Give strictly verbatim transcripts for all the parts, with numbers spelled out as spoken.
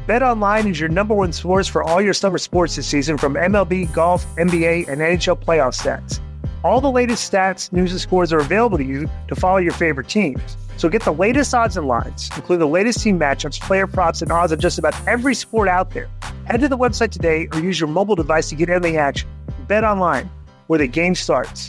BetOnline is your number one source for all your summer sports this season, from M L B, golf, N B A, and N H L playoff stats. All the latest stats, news, and scores are available to you to follow your favorite teams. So get the latest odds and lines, including the latest team matchups, player props, and odds on just about every sport out there. Head to the website today or use your mobile device to get in the action. BetOnline, where the game starts.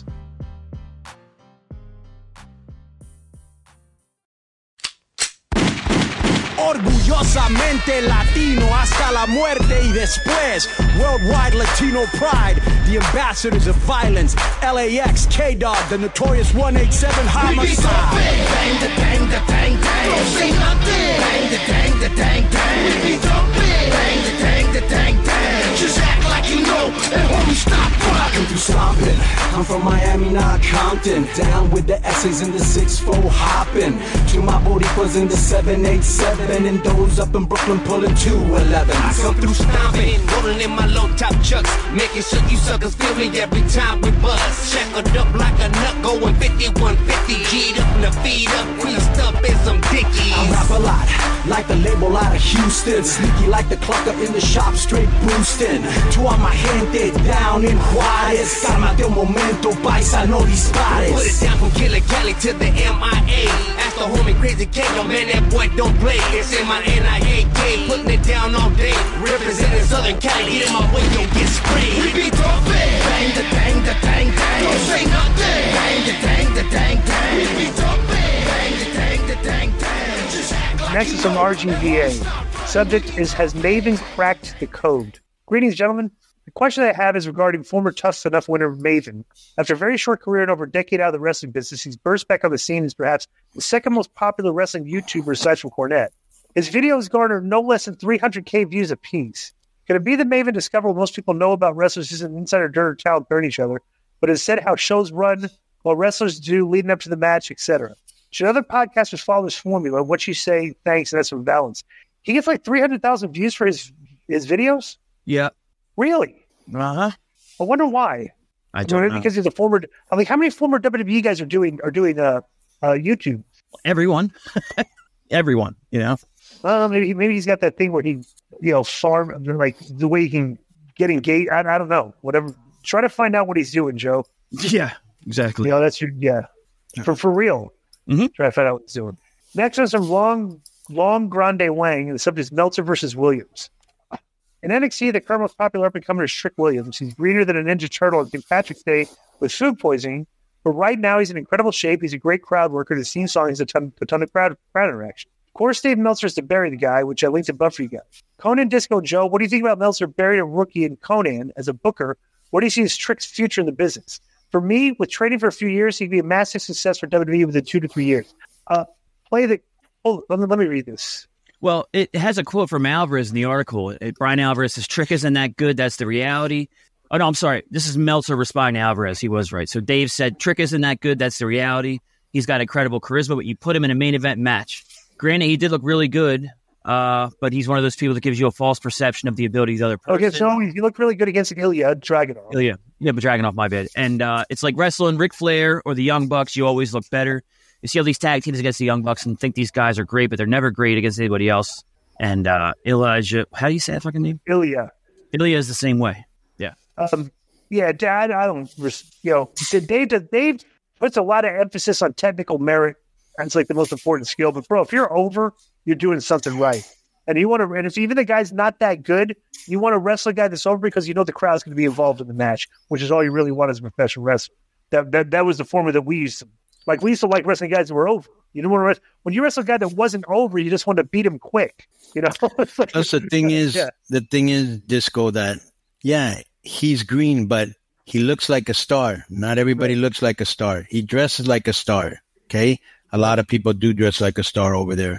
Orgullosamente Latino hasta la muerte y después. Worldwide Latino pride, the ambassadors of violence. L A X, K-Dog, the notorious one eighty-seven homicide. Bang, the dang, the dang, dang. Don't say nothing. Bang, the dang, the dang, dang. We be dumping. Bang, the dang, the dang, dang. Just act like you know, and homie, stop rocking. Through stomping. I'm from Miami, not Compton. Down with the S's in the six four hopping. To my Boricuas in the seven eight seven. And those up in Brooklyn pulling two eleven. I come through stomping, rolling in my low top chucks, making sure you suckers feel me every time we buzz. Shackled up like a nut, going fifty-one fifty. G'd up, the feet up, creased up in some dickies. I rap a lot, like the label out of Houston. Sneaky like the clucker in the shop, straight boosting. To all my gente down in Juarez. Cálmate un momento, paisa, no dispares. Put it down from Killer Cali to the M I A. Ask the homie Crazy K, no man, that boy don't play. It's in my N I A K, putting it down all day. Representing Southern Cali, get in my way, don't get sprayed. We be dumping. Bang, the dang, the dang, dang. Don't say nothing. Bang, the dang, the dang, dang. We be dumping. Bang, the dang, the dang, dang. Just act like Next is some R G V A. Subject is, has Maven cracked the code? Greetings, gentlemen. The question I have is regarding former Tough Enough winner Maven. After a very short career and over a decade out of the wrestling business, he's burst back on the scene as perhaps the second most popular wrestling YouTuber aside from Cornette. His videos garner no less than three hundred K views apiece. Could it be that Maven discovered what most people know about wrestlers is an insider dirt or talent burn each other, but instead how shows run, what wrestlers do leading up to the match, et cetera? Should other podcasters follow this formula? What you say, thanks, and that's some balance. He gets like three hundred thousand views for his his videos? Yeah. Really? Uh-huh. I wonder why. I don't Maybe know. because he's a former. I'm like, how many former W W E guys are doing are doing uh, uh YouTube? Everyone. Everyone, you know? Well, maybe maybe he's got that thing where he, you know, farm like the way he can get engaged. I, I don't know. Whatever. Try to find out what he's doing, Joe. Yeah, exactly. You know, that's your yeah. For for real. Mm-hmm. Try to find out what he's doing. Next on some long long grande wang. The subject is Meltzer versus Williams. In N X T, the current most popular up-and-comer is Trick Williams. He's greener than a Ninja Turtle on Saint Patrick's Day with food poisoning, but right now he's in incredible shape. He's a great crowd worker. His theme song has a ton, a ton of crowd, crowd interaction. Of course, Dave Meltzer is to bury the guy, which I linked above for you guys. Conan Disco Joe, what do you think about Meltzer burying a rookie in Conan as a booker? What do you see as Trick's future in the business? For me, with training for a few years, he could be a massive success for W W E within two to three years. Uh, play the... Oh, let me, let me read this. Well, it has a quote from Alvarez in the article. It, Brian Alvarez says, Trick isn't that good. That's the reality. Oh, no, I'm sorry. This is Meltzer responding to Alvarez. He was right. So Dave said, Trick isn't that good. That's the reality. He's got incredible charisma, but you put him in a main event match. Granted, he did look really good, uh, but he's one of those people that gives you a false perception of the ability of the other person. Okay, so you look really good against Ilya Dragunov. Ilya. Yeah, but Dragunov, my bad. And uh, it's like wrestling Ric Flair or the Young Bucks. You always look better. You see all these tag teams against the Young Bucks and think these guys are great, but they're never great against anybody else. And uh, Elijah, how do you say that fucking name? Ilya. Ilya is the same way. Yeah. Um, yeah, Dad, I don't, you know, Dave, Dave puts a lot of emphasis on technical merit. That's like the most important skill. But, bro, if you're over, you're doing something right. And you want to, and if even the guy's not that good, you want to wrestle a guy that's over because you know the crowd's going to be involved in the match, which is all you really want as a professional wrestler. That that, that was the formula that we used to. Like, we used to like wrestling guys that were over. You don't want to wrestle. When you wrestle a guy that wasn't over, you just want to beat him quick. You know? Plus, the thing is, yeah. the thing is, Disco, that, yeah, he's green, but he looks like a star. Not everybody right. looks like a star. He dresses like a star, okay? A lot of people do dress like a star over there.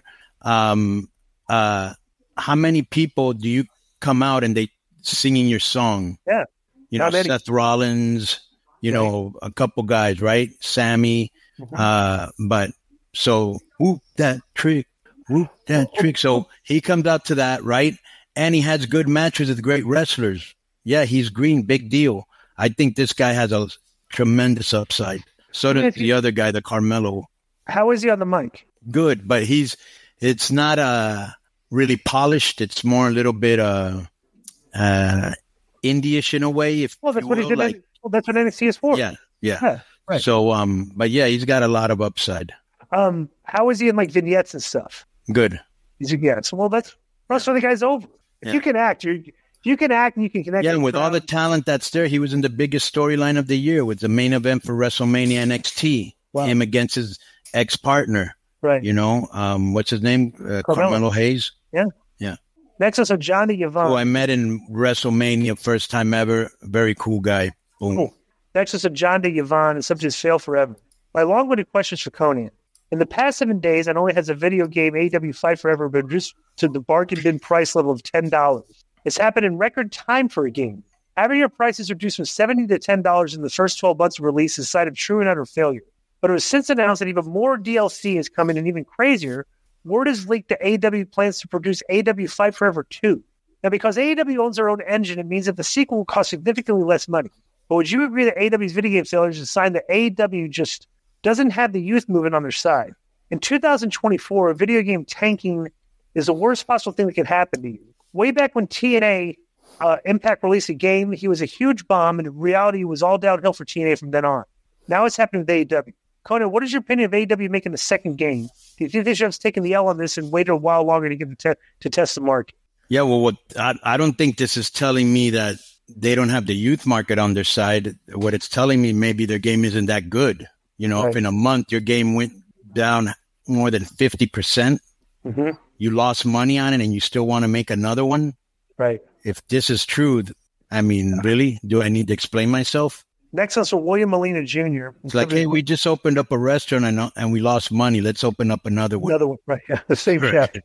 Um, uh, how many people do you come out and they singing your song? Yeah. You know, Seth Rollins, you right. know, a couple guys, right? Sammy. Mm-hmm. Uh, but so whoop that trick, whoop that trick. So he comes out to that, right? And he has good matches with great wrestlers. Yeah, he's green, big deal. I think this guy has a tremendous upside. So does the other guy, the Carmelo. How is he on the mic? Good, but he's, it's not a, really polished. It's more a little bit uh, uh, indie-ish in a way. If Well, that's you what he will, did. like, Well, that's what N X T is for. yeah, yeah, Yeah, right. So, um, but yeah, he's got a lot of upside. Um, how is he in like vignettes and stuff? Good. He's a yeah. So well, that's that's why the guy's over. If Yeah. you can act, you if you can act and you can connect. Yeah, with and with all the crowd- talent that's there, he was in the biggest storyline of the year with the main event for WrestleMania N X T. Wow. Him against his ex-partner. right. You know, um, what's his name? Uh, Carmelo. Carmelo Hayes. Next is Johnny Yvonne. Who I met in WrestleMania, first time ever. Very cool guy. Boom. Cool. Next is John De Yvonne, and subject is fail forever. My long-winded questions for Conan. In the past seven days, not only has a video game A E W Fight Forever been reduced to the bargain bin price level of ten dollars. It's happened in record time for a game. Having your prices reduced from seventy to ten dollars in the first twelve months of release is a sign of true and utter failure. But it was since announced that even more D L C is coming, and even crazier, word is leaked that A E W plans to produce A E W Fight Forever two. Now, because A E W owns their own engine, it means that the sequel will cost significantly less money. But would you agree that A E W's video game sellers is a sign that A E W just doesn't have the youth movement on their side? In two thousand twenty-four, a video game tanking is the worst possible thing that could happen to you. Way back when T N A uh, Impact released a game, he was a huge bomb, and in reality, it was all downhill for T N A from then on. Now it's happening with A E W. Conan, what is your opinion of A E W making the second game? Do you think they should have taken the L on this and waited a while longer to get the te- to test the market? Yeah, well, what I, I don't think this is telling me that they don't have the youth market on their side. What it's telling me, maybe their game isn't that good. You know, Right. if in a month your game went down more than fifty percent, Mm-hmm. you lost money on it and you still want to make another one. Right. If this is true, I mean, really, do I need to explain myself? Next is William Molina Junior It's like, hey, we just opened up a restaurant and, and we lost money. Let's open up another one. Another one. Right. Yeah. The same chapter.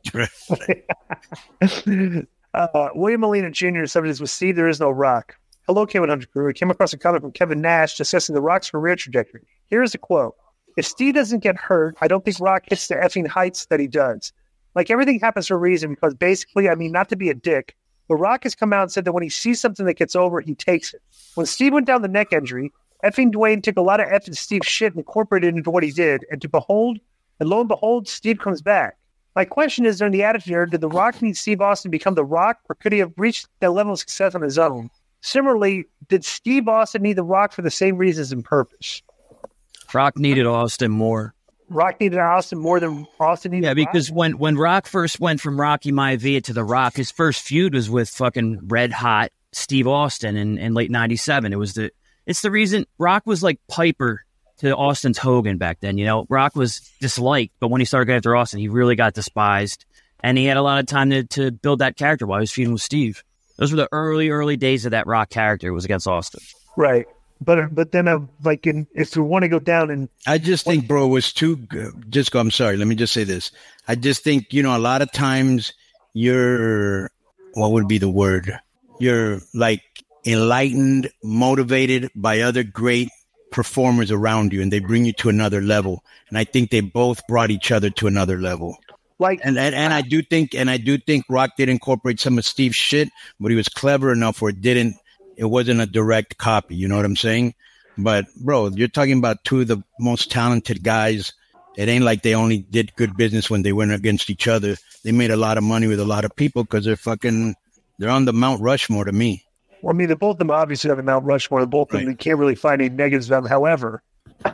uh, William Molina Junior subject was Steve, there is no Rock. Hello, K one hundred crew. I came across a comment from Kevin Nash discussing The Rock's career trajectory. Here's a quote. If Steve doesn't get hurt, I don't think Rock hits the effing heights that he does. Like, everything happens for a reason because basically, I mean, not to be a dick, but Rock has come out and said that when he sees something that gets over, he takes it. When Steve went down the neck injury, effing Dwayne took a lot of effing Steve's shit and incorporated it into what he did. And to behold, and lo and behold, Steve comes back. My question is, during the Attitude Era, did The Rock need Steve Austin to become The Rock, or could he have reached that level of success on his own? Similarly, did Steve Austin need The Rock for the same reasons and purpose? Rock needed Austin more. Rock needed Austin more than Austin needed Yeah, Rock? because when, when Rock first went from Rocky Maivia to The Rock, his first feud was with fucking red hot Steve Austin in, in late ninety-seven. It was the it's the reason Rock was like Piper to Austin's Hogan back then. You know, Rock was disliked, but when he started going after Austin, he really got despised, and he had a lot of time to, to build that character while he was feuding with Steve. Those were the early, early days of that Rock character. It was against Austin. Right. But but then, uh, like, in, if you want to go down and I just think, bro, it was too good. Just go. I'm sorry. Let me just say this. I just think, you know, a lot of times you're, what would be the word? You're like enlightened, motivated by other great performers around you, and they bring you to another level. And I think they both brought each other to another level. like, And and, and I do think, and I do think Rock did incorporate some of Steve's shit, but he was clever enough where it didn't. It wasn't a direct copy. You know what I'm saying? But bro, you're talking about two of the most talented guys. It ain't like they only did good business when they went against each other. They made a lot of money with a lot of people because they're fucking, they're on the Mount Rushmore to me. well, I mean, they both of them obviously have a Mount Rushmore. They both of them, Right. you can't really find any negatives about them. However,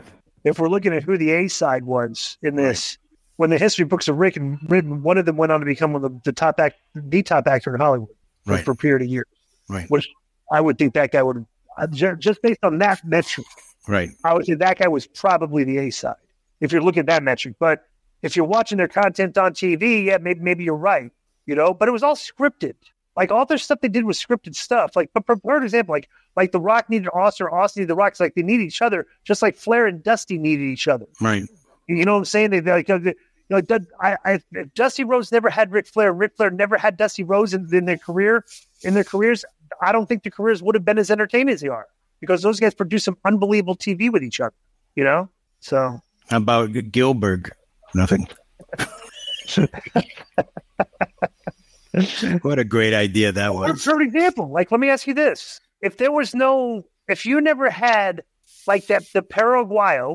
if we're looking at who the A side was in this, when the history books are written, written, one of them went on to become one of the, the top act, the top actor in Hollywood for, Right. for a period of years. Right. Which I would think that guy would, uh, ju- just based on that metric, Right. I would say that guy was probably the A side, if you're looking at that metric. But if you're watching their content on T V, yeah, maybe maybe you're right, you know. But it was all scripted. Like, all their stuff they did was scripted stuff. Like, for, for example, like like The Rock needed Austin, or Austin needed The Rock. It's like they needed each other, just like Flair and Dusty needed each other. Right. You know what I'm saying? They, they like, uh, they, you know, Dud- I, I, if Dusty Rhodes never had Ric Flair, Ric Flair never had Dusty Rhodes in, in their career, in their careers. I don't think the careers would have been as entertaining as they are, because those guys produce some unbelievable T V with each other. You know, so How about Gilbert? Nothing. What a great idea that for, was. for example, like, let me ask you this: if there was no, if you never had like that, the Paraguayo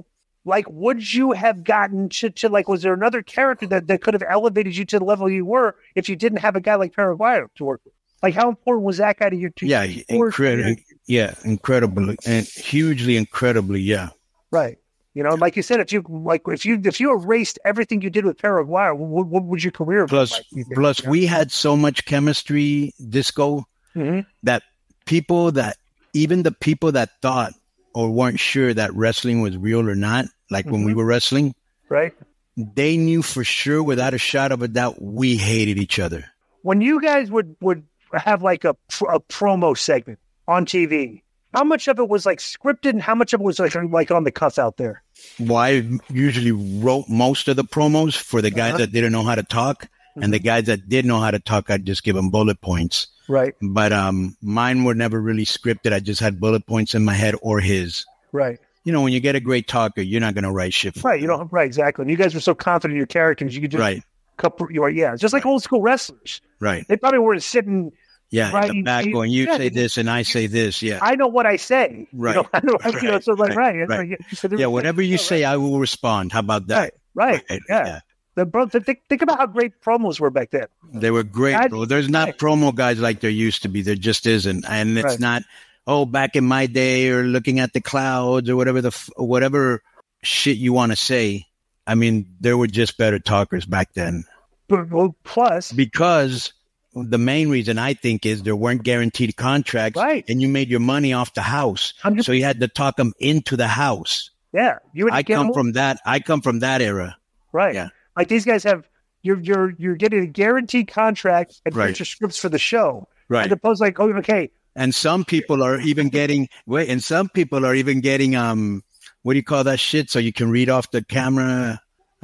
like, would you have gotten to, to like, was there another character that, that could have elevated you to the level you were if you didn't have a guy like Perry Maguire to work with? Like, how important was that guy to your team? Yeah, incredible. Yeah, incredibly and hugely, incredibly. Yeah, right. You know, like you said, if you like, if you if you erased everything you did with Perry Maguire, what, what would your career plus, be like? Plus, yeah. we had so much chemistry, Disco, mm-hmm. that people that even the people that thought or weren't sure that wrestling was real or not, like mm-hmm. when we were wrestling, right? They knew for sure, without a shot of a doubt, we hated each other. When you guys would would. have like a, a promo segment on T V. How much of it was like scripted and how much of it was like like on the cuff out there? Well, I usually wrote most of the promos for the guys uh-huh. that didn't know how to talk, mm-hmm. and the guys that did know how to talk, I'd just give them bullet points. Right. But um, mine were never really scripted. I just had bullet points in my head or his. Right. You know, when you get a great talker, you're not going to write shit for Right. them. You don't. Right. Exactly. And you guys were so confident in your characters, you could just right. couple. You are yeah, just like old school wrestlers. Right. They probably weren't sitting. Yeah, right, in the back going, you yeah, say this and I say this. Yeah, I know what I say. Right. You know, I know, right. You know, so like, right. right. right. right. Yeah, whatever you say, I will respond. How about that? Right. right. Yeah. yeah. The, bro, think, think about how great promos were back then. They were great, I, bro. There's not right. promo guys like there used to be. There just isn't. And it's right. not, oh, back in my day or looking at the clouds or whatever the whatever shit you want to say. I mean, there were just better talkers back then. But, well, plus. Because the main reason I think is there weren't guaranteed contracts, right. and you made your money off the house, just, so you had to talk them into the house. Yeah, you. I come more. from that. I come from that era. Right. Yeah. Like these guys have, you're you're you're getting a guaranteed contract and right. future scripts for the show. Right. As opposed to like, oh, okay. And some people are even getting wait, and some people are even getting um, what do you call that shit? So you can read off the camera.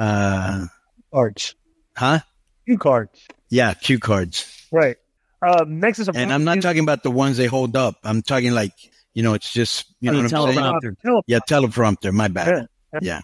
Uh, cards. Huh? Cue cards. Yeah, cue cards. Right. Um, next is a and I'm not talking about the ones they hold up. I'm talking like, you know, it's just, you know what I'm saying? Teleprompter. Yeah, teleprompter. My bad. Yeah. yeah.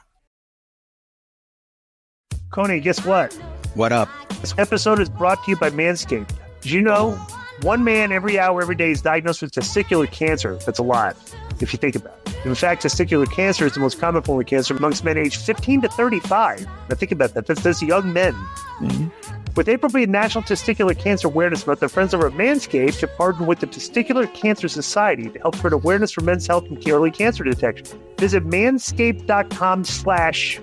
Coney, guess what? What up? This episode is brought to you by Manscaped. Did you know one man every hour, every day is diagnosed with testicular cancer? That's a lot, if you think about it. In fact, testicular cancer is the most common form of cancer amongst men aged fifteen to thirty-five. Now think about that. That's, that's young men. Mm-hmm. With April being National Testicular Cancer Awareness Month, their friends over at Manscaped have partnered with the Testicular Cancer Society to help spread awareness for men's health and early cancer detection. Visit manscaped.com slash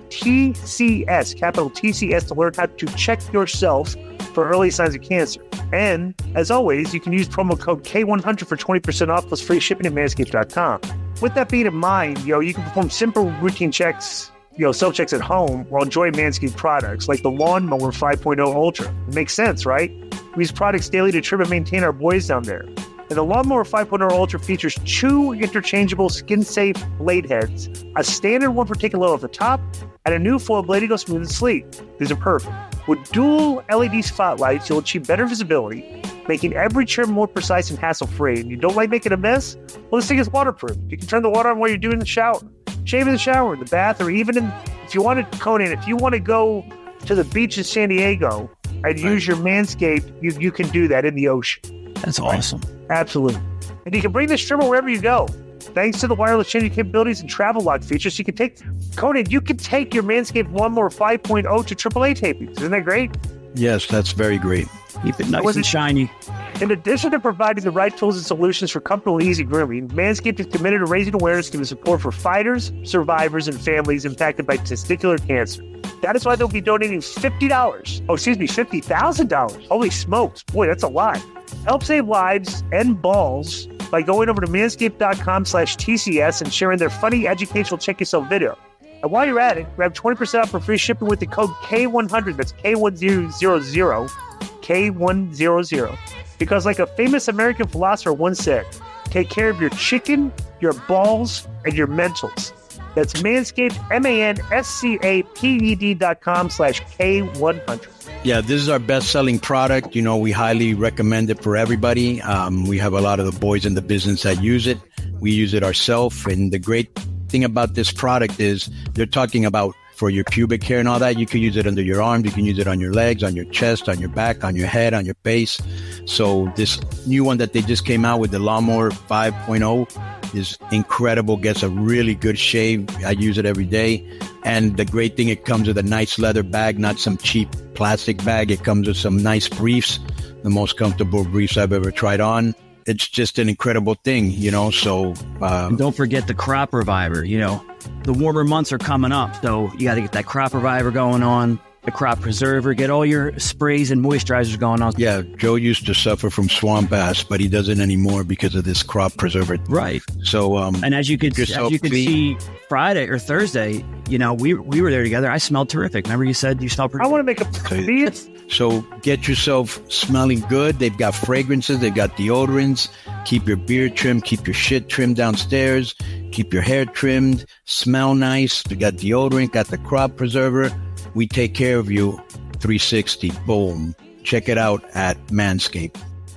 TCS, capital T C S, to learn how to check yourself for early signs of cancer. And, as always, you can use promo code K one hundred for twenty percent off plus free shipping at manscaped dot com. With that being in mind, yo, you can perform simple routine checks, you know, self-checks at home while enjoying Manscaped products like the Lawnmower five point oh Ultra. It makes sense, right? We use products daily to trim and maintain our boys down there. And the Lawnmower five point oh Ultra features two interchangeable skin-safe blade heads, a standard one for taking a load off the top, and a new foil blade to go smooth and sleek. These are perfect. With dual L E D spotlights, you'll achieve better visibility, making every trim more precise and hassle-free. And you don't like making a mess? Well, this thing is waterproof. You can turn the water on while you're doing the shower, shave in the shower, in the bath, or even in, if you want to, Conan, if you want to go to the beach in San Diego and right. use your Manscaped, you, you can do that in the ocean. That's awesome. Absolutely. And you can bring this trimmer wherever you go. Thanks to the wireless changing capabilities and travel lock features, you can take, Conan, you can take your Manscaped Lawnmower five point oh to triple A tapings. Isn't that great? Yes, that's very great. Keep it nice and shiny. In addition to providing the right tools and solutions for comfortable and easy grooming, Manscaped is committed to raising awareness and giving support for fighters, survivors, and families impacted by testicular cancer. That is why they'll be donating fifty dollars. Oh, excuse me, fifty thousand dollars. Holy smokes. Boy, that's a lot. Help save lives and balls by going over to manscaped.com slash TCS and sharing their funny educational check yourself video. And while you're at it, grab twenty percent off for free shipping with the code K one hundred. That's K one hundred, K one hundred. Because like a famous American philosopher once said, take care of your chicken, your balls, and your mentals. That's Manscaped, M A N S C A P E D dot com slash K one hundred. Yeah, this is our best-selling product. You know, we highly recommend it for everybody. Um, we have a lot of the boys in the business that use it. We use it ourselves. And the great thing about this product is they're talking about for your pubic hair and all that. You can use it under your arms. You can use it on your legs, on your chest, on your back, on your head, on your face. So this new one that they just came out with, the Lawnmower five point oh, is incredible. Gets a really good shave. I use it every day. And the great thing, it comes with a nice leather bag, not some cheap plastic bag. It comes with some nice briefs, the most comfortable briefs I've ever tried on. It's just an incredible thing, you know, so... Uh, and don't forget the crop reviver, you know. The warmer months are coming up, so you got to get that crop reviver going on, the crop preserver, get all your sprays and moisturizers going on. Yeah, Joe used to suffer from swamp ass, but he doesn't anymore because of this crop preserver. Right. So, um... And as you could, as you could see Friday or Thursday, you know, we we were there together. I smelled terrific. Remember you said you smelled pretty I want to make a... So get yourself smelling good. They've got fragrances. They've got deodorants. Keep your beard trimmed. Keep your shit trimmed downstairs. Keep your hair trimmed. Smell nice. They got deodorant. Got the crop preserver. We take care of you. three sixty. Boom. Check it out at Manscaped.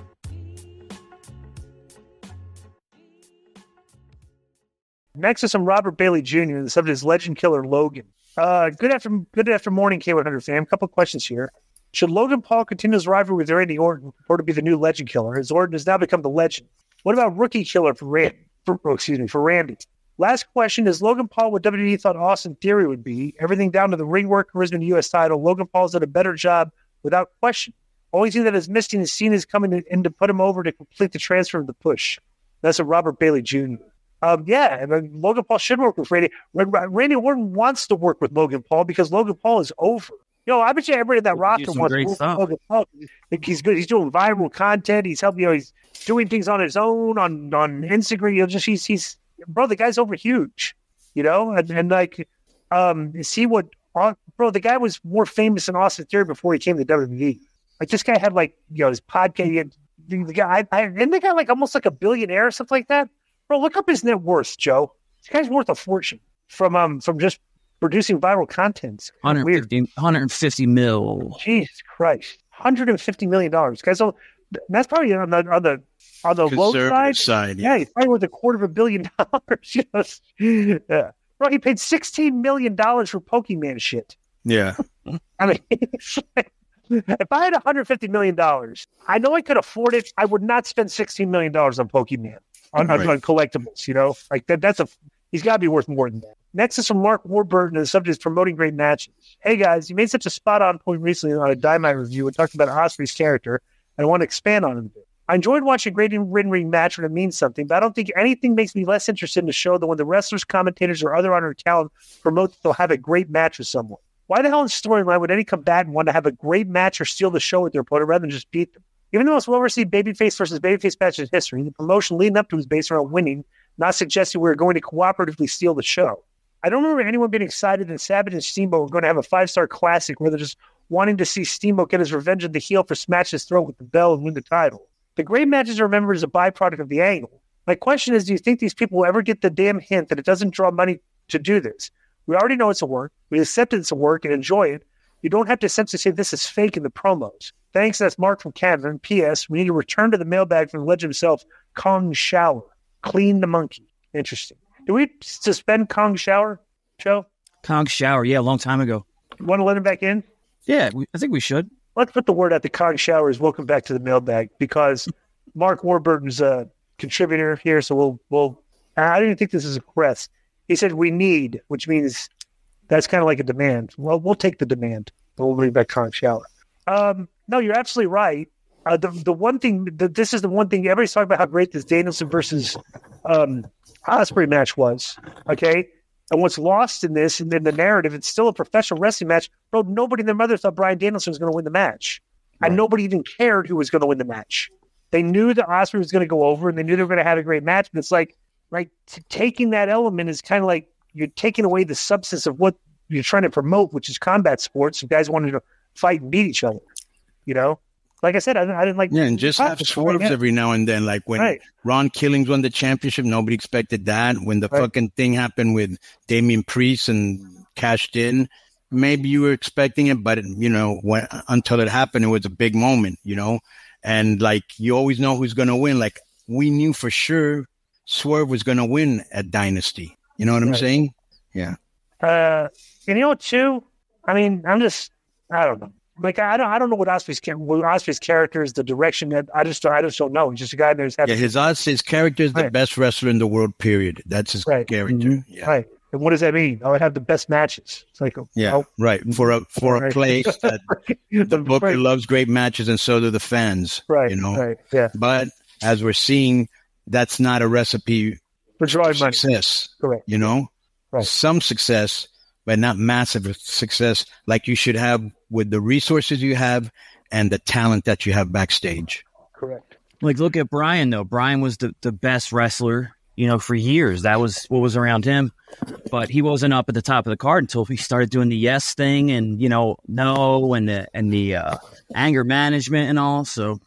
Next is some Robert Bailey Junior The subject is Legend Killer Logan. Uh, good after good after morning, K one hundred fam. A couple of questions here. Should Logan Paul continue his rivalry with Randy Orton or to be the new Legend Killer, as Orton has now become the Legend? What about Rookie Killer for Randy? For, oh, excuse me, for Randy. Last question is Logan Paul what W W E thought Austin Theory would be. Everything down to the ring work, charisma, and U S title. Logan Paul's done a better job without question. Only thing that is missing is Cena's coming in to put him over to complete the transfer of the push. That's a Robert Bailey Junior Um, yeah, and then Logan Paul should work with Randy. Randy Orton wants to work with Logan Paul because Logan Paul is over. Yo, I bet you everybody in that roster wants to work with Logan Paul. He's good. He's doing viral content. He's helping. You know, he's doing things on his own on on Instagram. You know, just he's he's bro. The guy's over huge. You know, and, and like, um, see what, bro. The guy was more famous than Austin Theory before he came to W W E. Like this guy had like you know his podcast. He had, the, the guy, I, and the guy like almost like a billionaire or something like that. Bro, look up his net worth, Joe. This guy's worth a fortune from um from just producing viral content. one hundred fifty, one hundred fifty mil. Jesus Christ, one hundred fifty million dollars, guys. So that's probably on the on the on the low side. side yeah. yeah, he's probably worth a quarter of a billion dollars. Yes. Yeah, bro, he paid sixteen million dollars for Pokemon shit. Yeah, I mean, if I had one hundred fifty million dollars, I know I could afford it. I would not spend sixteen million dollars on Pokemon. On, right. on, on collectibles, you know, like that. That's a he's got to be worth more than that. Next is from Mark Warburton, and the subject is promoting great matches. Hey guys, you made such a spot on point recently on a Dynamite review and talked about Ospreay's character, and I want to expand on it a bit. I enjoyed watching a great ring ring match when it means something, but I don't think anything makes me less interested in the show than when the wrestlers, commentators, or other honored talent promote that they'll have a great match with someone. Why the hell in storyline would any combatant want to have a great match or steal the show with their opponent rather than just beat them? Even the most well-received babyface versus babyface match in history, the promotion leading up to was based around winning, not suggesting we were going to cooperatively steal the show. I don't remember anyone being excited that Savage and Steamboat were going to have a five-star classic, rather just wanting to see Steamboat get his revenge on the heel for smashing his throat with the bell and win the title. The great matches are remembered as a byproduct of the angle. My question is, do you think these people will ever get the damn hint that it doesn't draw money to do this? We already know it's a work. We accept it's a work and enjoy it. You don't have to essentially say this is fake in the promos. Thanks, that's Mark from Canada. And P S. We need to return to the mailbag from the legend himself, Kong Shower. Clean the monkey. Interesting. Did we suspend Kong Shower, Joe? Kong Shower, yeah, a long time ago. You want to let him back in? Yeah, we, I think we should. Let's put the word out that Kong Shower is welcome back to the mailbag because Mark Warburton's a contributor here, so we'll, we'll, I don't even think this is a request. He said we need, which means that's kind of like a demand. Well, we'll take the demand, but we'll bring back Kong Shower. Um, no, you're absolutely right. Uh, the the one thing, the, this is the one thing, everybody's talking about how great this Danielson versus um, Ospreay match was, okay? And what's lost in this, and in the narrative, it's still a professional wrestling match. Bro, nobody and their mother thought Bryan Danielson was going to win the match. Right. And nobody even cared who was going to win the match. They knew that Ospreay was going to go over, and they knew they were going to have a great match, but it's like, right, t- taking that element is kind of like you're taking away the substance of what you're trying to promote, which is combat sports. You guys wanted to fight and beat each other, you know? Like I said, I, I didn't like... Yeah, and just have swerves right every now and then. Like when right. Ron Killings won the championship, nobody expected that. When the right. fucking thing happened with Damian Priest and cashed in, maybe you were expecting it, but, you know, when, until it happened, it was a big moment, you know? And, like, you always know who's going to win. Like, we knew for sure Swerve was going to win at Dynasty. You know what I'm right. saying? Yeah. Uh, and you know what, too? I mean, I'm just... I don't know. Like I don't, I don't know what Ospreay's what Ospreay's character is, the direction that I just, I just don't know. He's just a guy there's. Yeah, his odds, his character is the right. best wrestler in the world. Period. That's his right. character. Mm-hmm. Yeah. Right. And what does that mean? I would have the best matches. It's like, yeah, oh, right. For a for right. a place that the Booker right. loves great matches, and so do the fans. Right. You know. Right. Yeah. But as we're seeing, that's not a recipe for drawing for money. Success. Correct. You know, right. Some success, but not massive success like you should have with the resources you have and the talent that you have backstage. Correct. Like, look at Brian, though. Brian was the, the best wrestler, you know, for years. That was what was around him. But he wasn't up at the top of the card until he started doing the yes thing and, you know, no, and the, and the uh, anger management and all. So,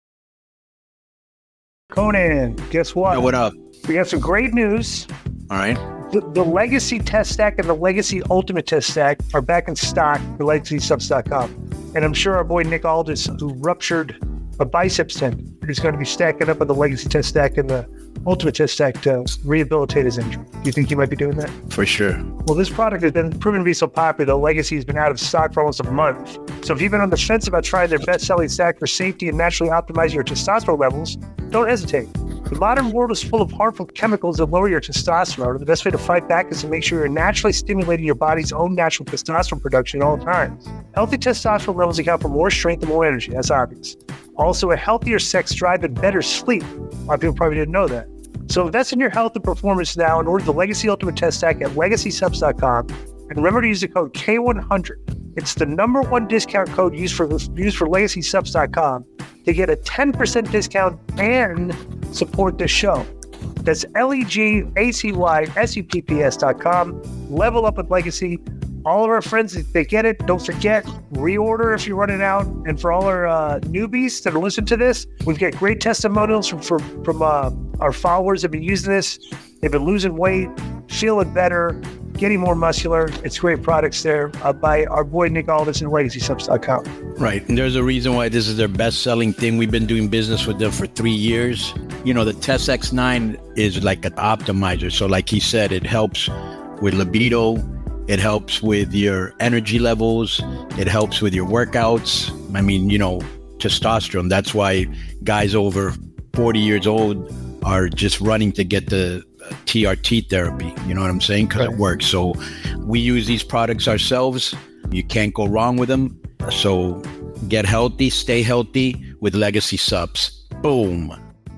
Conan, guess what? Yo, what up? We got some great news. All right. The, the Legacy Test Stack and the Legacy Ultimate Test Stack are back in stock for Legacy Subs dot com. And I'm sure our boy Nick Aldis, who ruptured a biceps tendon, is going to be stacking up on the Legacy Test Stack and the Ultimate Test Stack to rehabilitate his injury. Do you think he might be doing that? For sure. Well, this product has been proven to be so popular, the Legacy has been out of stock for almost a month. So if you've been on the fence about trying their best-selling stack for safety and naturally optimizing your testosterone levels, don't hesitate. The modern world is full of harmful chemicals that lower your testosterone, and the best way to fight back is to make sure you're naturally stimulating your body's own natural testosterone production at all times. Healthy testosterone levels account for more strength and more energy, that's obvious. Also, a healthier sex drive and better sleep. A lot of people probably didn't know that. So invest in your health and performance now and order the Legacy Ultimate Test Stack at Legacy Subs dot com. And remember to use the code K one hundred. It's the number one discount code used for used for Legacy Subs dot com to get a ten percent discount and support this show. That's L E G A C Y S U P P S dot com. Level up with Legacy. All of our friends, if they get it, don't forget, reorder if you're running out. And for all our uh, newbies that are listening to this, we've got great testimonials from from, from uh, our followers that have been using this. They've been losing weight, feeling better, getting more muscular. It's great products there uh, by our boy Nick Aldis and Legacy Subs dot com. Right. And there's a reason why this is their best-selling thing. We've been doing business with them for three years. You know, the Test X nine is like an optimizer. So like he said, it helps with libido. It helps with your energy levels. It helps with your workouts. I mean, you know, testosterone. That's why guys over forty years old are just running to get the T R T therapy. You know what I'm saying? Because right. It works. So we use these products ourselves. You can't go wrong with them. So get healthy, stay healthy with Legacy Subs. Boom.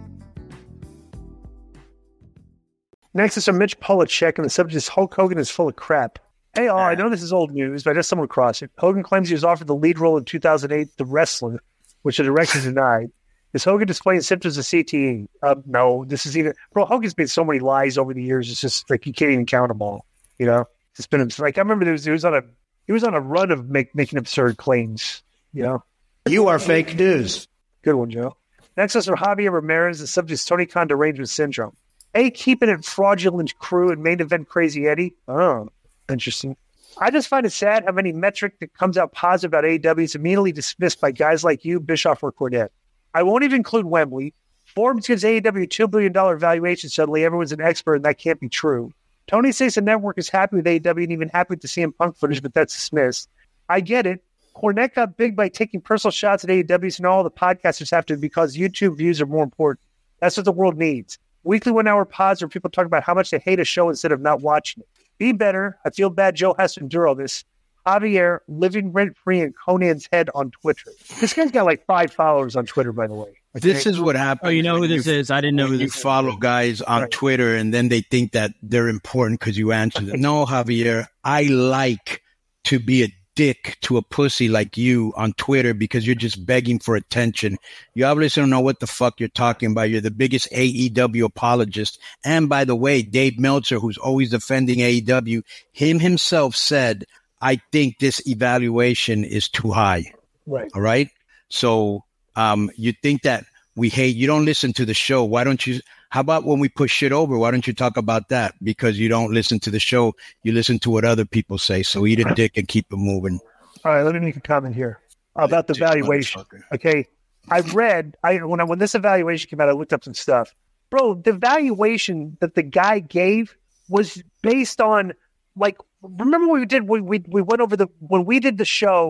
Next is from Mitch Polachek, and the subject is Hulk Hogan is full of crap. Hey, all, I know this is old news, but I just stumbled across it. Hogan claims he was offered the lead role in two thousand eight, The Wrestler, which the director denied. Is Hogan displaying symptoms of C T E? Uh, no, this is even... Bro, Hogan's made so many lies over the years, it's just like you can't even count them all, you know? It's been like, I remember there was, he was on a he was on a run of make, making absurd claims, you know? You are fake news. Good one, Joe. Next is from Javier Ramirez, the subject is Tony Khan derangement syndrome. A, keeping it fraudulent crew and main event Crazy Eddie. Oh, interesting. I just find it sad how many metric that comes out positive about A E W is immediately dismissed by guys like you, Bischoff, or Cornette. I won't even include Wembley. Forbes gives A E W a two billion dollars valuation. Suddenly everyone's an expert, and that can't be true. Tony says the network is happy with A E W and even happy with the C M Punk footage, but that's dismissed. I get it. Cornette got big by taking personal shots at A E W, so now all the podcasters have to because YouTube views are more important. That's what the world needs. Weekly one-hour pods where people talk about how much they hate a show instead of not watching it. Be better. I feel bad Joe has to endure all this. Javier, living rent-free in Conan's head on Twitter. This guy's got like five followers on Twitter, by the way. Okay? This is what happens. Oh, you know who this you, is? I didn't know who you this follow is. guys on right. Twitter, and then they think that they're important because you answer them. No, Javier, I like to be a dick to a pussy like you on Twitter because you're just begging for attention. You obviously don't know what the fuck you're talking about. You're the biggest A E W apologist. And by the way, Dave Meltzer, who's always defending A E W, him himself said, I think this evaluation is too high. Right. All right. So um, you think that we hate, you don't listen to the show. Why don't you, how about when we push shit over? Why don't you talk about that? Because you don't listen to the show. You listen to what other people say. So eat a dick and keep it moving. All right. Let me make a comment here about the valuation. Okay. I read, I when I, when this evaluation came out, I looked up some stuff. Bro, the valuation that the guy gave was based on, like, remember when we did, we, we, we went over the, when we did the show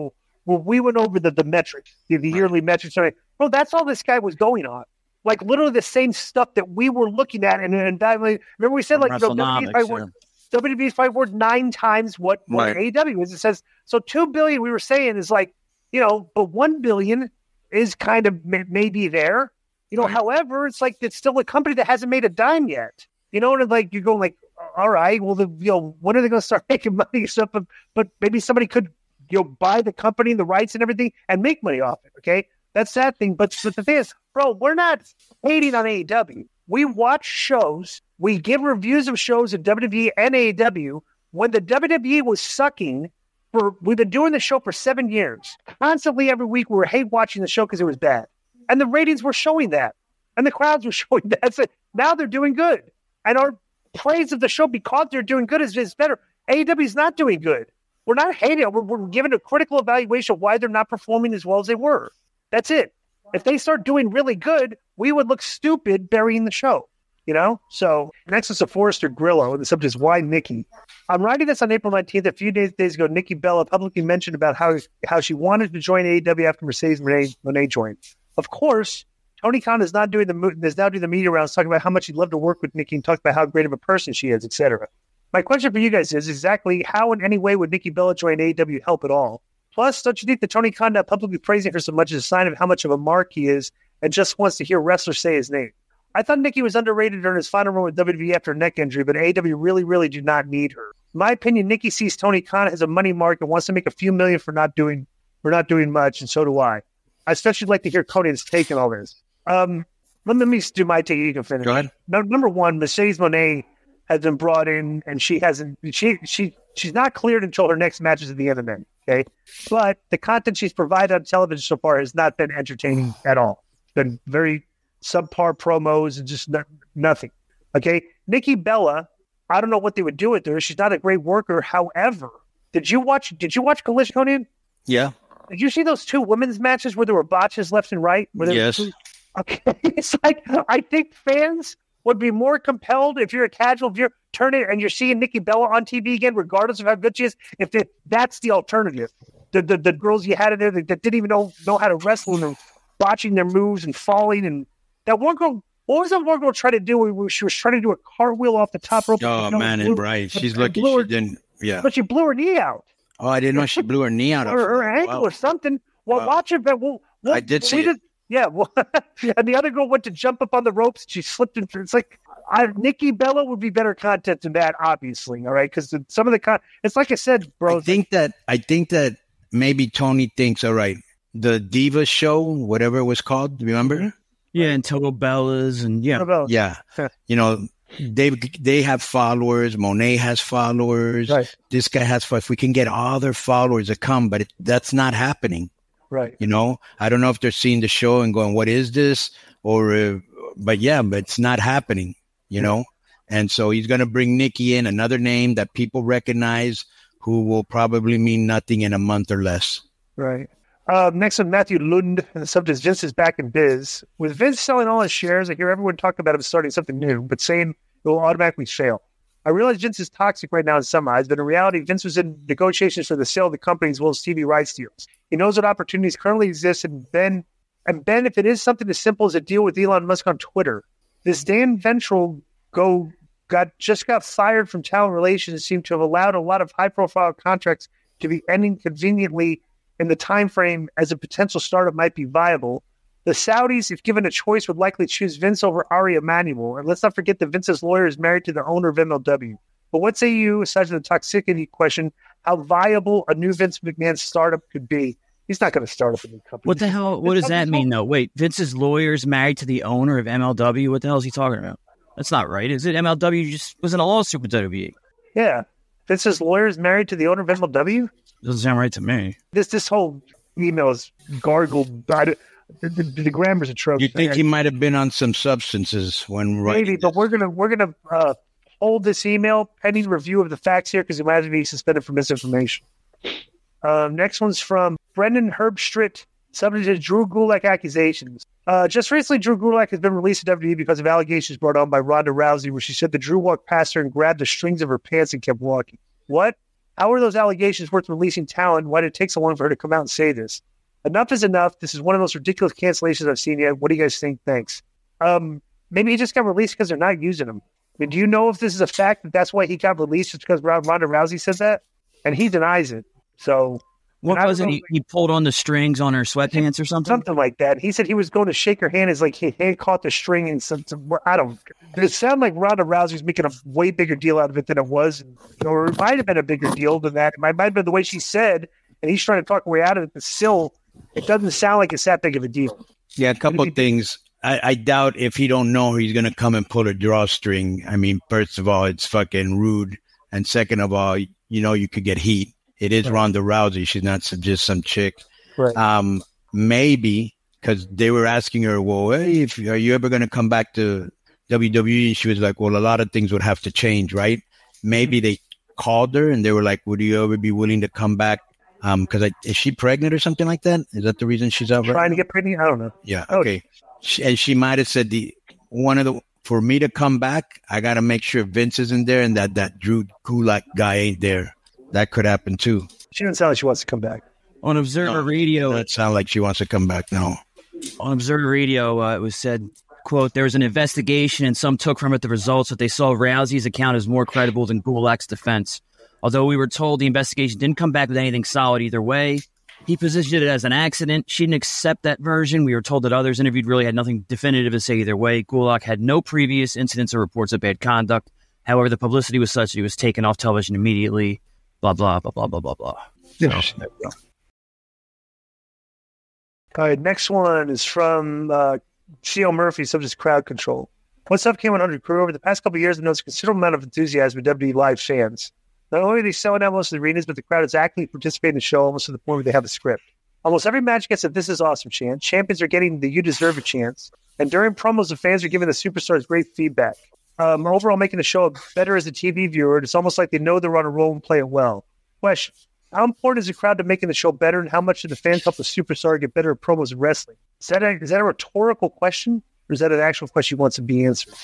where we went over the, the metrics, the, the yearly metrics. Bro, that's all this guy was going on. Like literally the same stuff that we were looking at. And, and remember we said like, you know, W W E's probably worth nine times what, what right. A E W is. It says, so two billion we were saying is like, you know, but one billion is kind of may, maybe there, you know, right. However, it's like, it's still a company that hasn't made a dime yet, you know, and like, you're going like, all right, well, the, you know, when are they going to start making money and stuff? But, but maybe somebody could, you know, buy the company and the rights and everything and make money off it. Okay. That's that thing. But, but the thing is, bro, we're not hating on A E W. We watch shows. We give reviews of shows at W W E and A E W. When the W W E was sucking, for we've been doing the show for seven years. Constantly every week we were hate watching the show because it was bad. And the ratings were showing that. And the crowds were showing that. So now they're doing good. And our praise of the show because they're doing good is, is better. A E W is not doing good. We're not hating it. We're, we're giving a critical evaluation of why they're not performing as well as they were. That's it. If they start doing really good, we would look stupid burying the show, you know? So next is a Forrester Grillo, and the subject is why Nikki. I'm writing this on April nineteenth. A few days, days ago, Nikki Bella publicly mentioned about how, how she wanted to join A E W after Mercedes Moné, Moné joined. Of course, Tony Khan is not doing the is now doing the media rounds talking about how much he'd love to work with Nikki and talk about how great of a person she is, et cetera. My question for you guys is exactly how in any way would Nikki Bella join A E W help at all? Plus, don't you think that Tony Khan not publicly praising her so much is a sign of how much of a mark he is and just wants to hear wrestlers say his name? I thought Nikki was underrated during his final run with W W E after a neck injury, but A E W really, really do not need her. In my opinion, Nikki sees Tony Khan as a money mark and wants to make a few million for not doing for not doing much, and so do I. I especially like to hear Conan's take on all this. Um, let, let me do my take. You can finish. Go ahead. No, number one, Mercedes Moné has been brought in, and she hasn't. She she she's not cleared until her next matches at the M M A. Okay, but the content she's provided on television so far has not been entertaining at all. It's been very subpar promos and just no, nothing. Okay, Nikki Bella, I don't know what they would do with her. She's not a great worker. However, did you watch? Did you watch Collision, Conan? Yeah. Did you see those two women's matches where there were botches left and right? Where there yes. Two, okay, it's like I think fans would be more compelled if you're a casual viewer, turn it and you're seeing Nikki Bella on T V again, regardless of how good she is. If they, that's the alternative, the, the the girls you had in there that, that didn't even know know how to wrestle and were botching their moves and falling, and that one girl. What was that one girl trying to do? She was trying to do a cartwheel off the top rope. Oh you know, man, blew, and right, she's lucky she her, didn't. Yeah, but she blew her knee out. Oh, I didn't know she blew her knee out. Or her ankle wow. or something. Well, wow. watch it. But we'll, we'll, I did see we it. Did, yeah, well, and the other girl went to jump up on the ropes. She slipped into. It's like I, Nikki Bella would be better content than that, obviously. All right, because some of the con. It's like I said, bro. I think that I think that maybe Tony thinks. All right, the Diva show, whatever it was called. Remember? Mm-hmm. Yeah, and Total Bellas, and yeah, Total Bellas. Yeah. You know, they they have followers. Monet has followers. Right. This guy has. If we can get all their followers to come, but it, that's not happening. Right. You know, I don't know if they're seeing the show and going, "What is this?" Or, uh, but yeah, but it's not happening. You know, and so he's going to bring Nikki in, another name that people recognize, who will probably mean nothing in a month or less. Right. Uh, next one, Matthew Lund, and the subject is Vince is back in biz. With Vince selling all his shares, I hear everyone talk about him starting something new, but saying it will automatically fail. I realize Vince is toxic right now in some eyes, but in reality, Vince was in negotiations for the sale of the company as well as T V rights deals. He knows what opportunities currently exist, and Ben, and Ben, if it is something as simple as a deal with Elon Musk on Twitter, this Dan Ventral go got just got fired from talent relations seemed to have allowed a lot of high-profile contracts to be ending conveniently in the time frame as a potential startup might be viable. The Saudis, if given a choice, would likely choose Vince over Ari Emanuel. And let's not forget that Vince's lawyer is married to the owner of M L W. But what say you, aside from the toxicity question, how viable a new Vince McMahon startup could be? He's not going to start up a new company. What the hell? What does that mean, though? Wait, Vince's lawyer is married to the owner of M L W? What the hell is he talking about? That's not right, is it? M L W just was in a lawsuit with W W E. Yeah. Vince's lawyer is married to the owner of M L W? Doesn't sound right to me. This this whole email is gargled. I, the, the, the grammar's atrocious. You think he might have been on some substances when writing Maybe, but this. we're gonna we're gonna uh, hold this email pending review of the facts here because he might be suspended for misinformation. Uh, next one's from Brendan Herbstritt. Subject is Drew Gulak accusations. Uh, just recently, Drew Gulak has been released to W W E because of allegations brought on by Ronda Rousey, where she said that Drew walked past her and grabbed the strings of her pants and kept walking. What? How are those allegations worth releasing talent? Why did it take so long for her to come out and say this? Enough is enough. This is one of the most ridiculous cancellations I've seen yet. What do you guys think? Thanks. Um, maybe he just got released because they're not using him. I mean, do you know if this is a fact that that's why he got released just because Ronda Rousey said that? And he denies it. So... What was it? He, he pulled on the strings on her sweatpants or something? Something like that. He said he was going to shake her hand. As like he hand caught the string and some, some I don't. It sounded like Ronda Rousey was making a way bigger deal out of it than it was, or it might have been a bigger deal than that. It might, might have been the way she said, and he's trying to talk her way out of it. But still, it doesn't sound like it's that big of a deal. Yeah, a couple of things. I, I doubt if he don't know he's going to come and pull a drawstring. I mean, first of all, it's fucking rude, and second of all, you know, you could get heat. It is right. Ronda Rousey. She's not just some chick. Right. Um, maybe because they were asking her, well, hey, if, are you ever going to come back to W W E? And she was like, well, a lot of things would have to change, right? Maybe they called her and they were like, would you ever be willing to come back? Um, because is she pregnant or something like that? Is that the reason she's out? Trying right to get pregnant? I don't know. Yeah. Okay. She, and she might have said the one of the for me to come back, I got to make sure Vince isn't there and that that Drew Gulak guy ain't there. That could happen too. She doesn't sound like she wants to come back. On Observer no, Radio, it sounds like she wants to come back. No. On Observer Radio, uh, it was said, quote, there was an investigation and some took from it the results that they saw Rousey's account as more credible than Gulak's defense. Although we were told the investigation didn't come back with anything solid either way. He positioned it as an accident. She didn't accept that version. We were told that others interviewed really had nothing definitive to say either way. Gulak had no previous incidents or reports of bad conduct. However, the publicity was such that he was taken off television immediately. Blah, blah, blah, blah, blah, blah, blah. Yeah. So, all right, next one is from uh, C L Murphy, subject crowd control. What's up, K one hundred crew? Over the past couple of years, I've noticed a considerable amount of enthusiasm with W W E Live fans. Not only are they selling out most of the arenas, but the crowd is actively participating in the show almost to the point where they have a script. Almost every match gets a "This is awesome" chant. Champions are getting the "You deserve it" chants. And during promos, the fans are giving the superstars great feedback. Um, overall, making the show better as a T V viewer. It's almost like they know they're on a roll and play it well. Question: how important is the crowd to making the show better, and how much do the fans help the superstar get better at promos and wrestling? Is that a, is that a rhetorical question, or is that an actual question you want to be answered?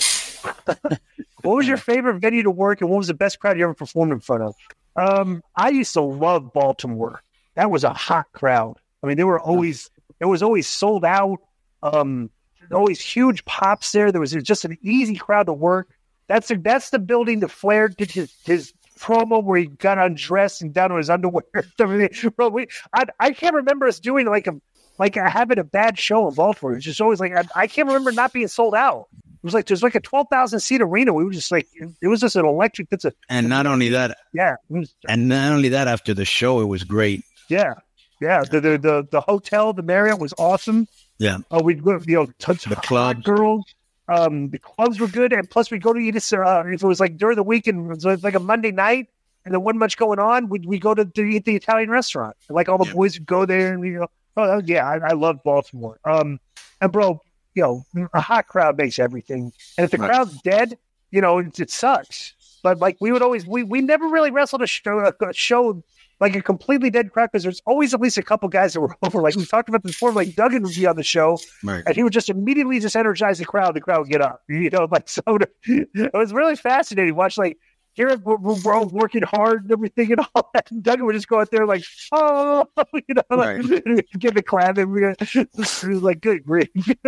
What was your favorite venue to work, and what was the best crowd you ever performed in front of? Um, I used to love Baltimore. That was a hot crowd. I mean, they were always it was always sold out. Um, always huge pops there. There was just an easy crowd to work. That's the, that's the building that Flair did his his promo where he got undressed and down to his underwear. Bro, we, I I can't remember us doing like a like a, having a bad show in Baltimore. It was just always like I, I can't remember not being sold out. It was like there's like a twelve thousand seat arena. We were just like it was just an electric. That's a and not only that, yeah, was, and not only that. After the show, it was great. Yeah, yeah. The the the, the hotel, the Marriott was awesome. Yeah. Oh, uh, we'd go, you know, touch the club girls. Um, the clubs were good, and plus we'd go to eat. Uh, if it was like during the weekend, it was like a Monday night, and there wasn't much going on. We'd we go to, to eat the Italian restaurant. And like all the yeah. boys would go there, and you know, oh yeah, I, I love Baltimore. Um, and bro, you know, a hot crowd makes everything. And if the right. crowd's dead, you know, it, it sucks. But like we would always, we we never really wrestled a show, a show like a completely dead crowd because there's always at least a couple guys that were over. Like we talked about this before, like Duggan would be on the show, right. and he would just immediately just energize the crowd. The crowd would get up, you know, like so. It was really fascinating. Watch like here we're, we're all working hard and everything and all that. And Duggan would just go out there like, oh, you know, like right. give a clap, and we was like good grief.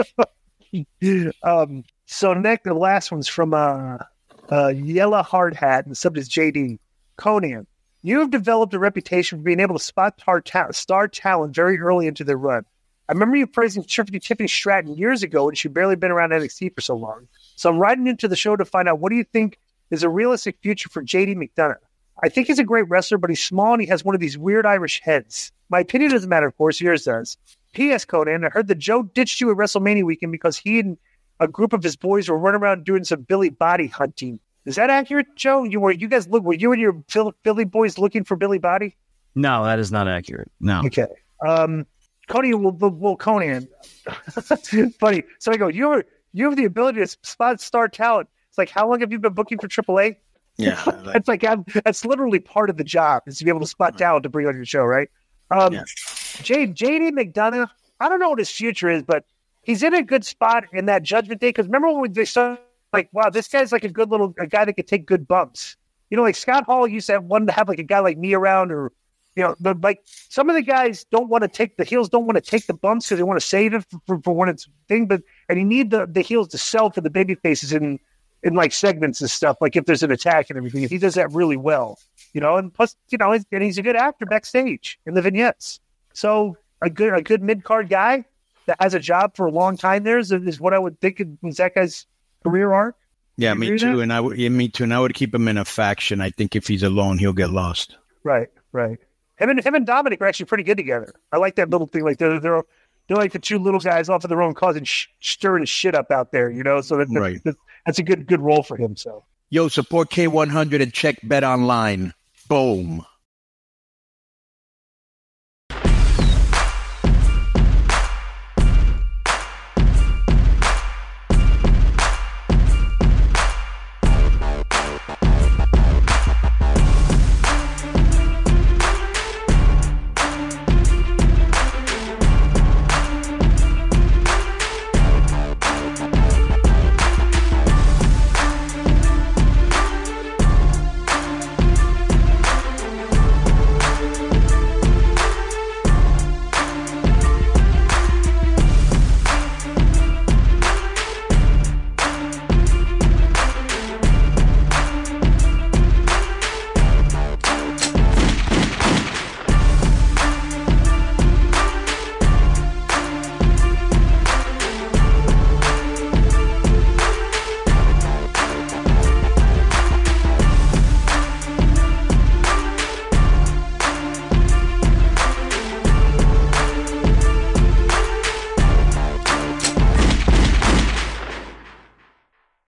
um. So next, the last one's from uh, uh, Yella Hard Hat, and the subject is J D Conan. You have developed a reputation for being able to spot star, ta- star talent very early into their run. I remember you praising Tiffany, Tiffany Stratton years ago, and she'd barely been around N X T for so long. So I'm writing into the show to find out, what do you think is a realistic future for J D McDonough? I think he's a great wrestler, but he's small and he has one of these weird Irish heads. My opinion doesn't matter, of course. Yours does. P S. Conan, I heard that Joe ditched you at WrestleMania weekend because he and a group of his boys were running around doing some Billy Body hunting. Is that accurate, Joe? You were you guys look were you and your Philly boys looking for Billy Body? No, that is not accurate. No. Okay. Um, Cody will will Conan. Funny. So I go. You are you have the ability to spot star talent. It's like, how long have you been booking for triple A? Yeah. Like, it's like I'm, that's literally part of the job is to be able to spot talent to bring on your show, right? Um, yeah. J J D McDonough. I don't know what his future is, but he's in a good spot in that Judgment Day. Because remember when they started. Like, wow, this guy's like a good little a guy that could take good bumps. you know, like Scott Hall used to have, wanted to have like a guy like me around, or you know, the, like some of the guys don't want to take the heels, don't want to take the bumps because they want to save it for, for, for when it's thing. But and you need the, the heels to sell for the baby faces in in like segments and stuff. Like if there's an attack and everything, he does that really well. You know, and plus, you know, and he's a good actor backstage in the vignettes. So a good a good mid card guy that has a job for a long time there is, is what I would think was that guy's career arc. Yeah, me too. And I would, yeah, me too. And I would keep him in a faction. I think if he's alone, he'll get lost. Right, right. Him and him and Dominic are actually pretty good together. I like that little thing. Like they're they're they're like the two little guys off of their own cause and sh- stirring shit up out there. You know, so that, that, right. that, that's a good good role for him. So yo, support K one hundred and check Bet Online. Boom.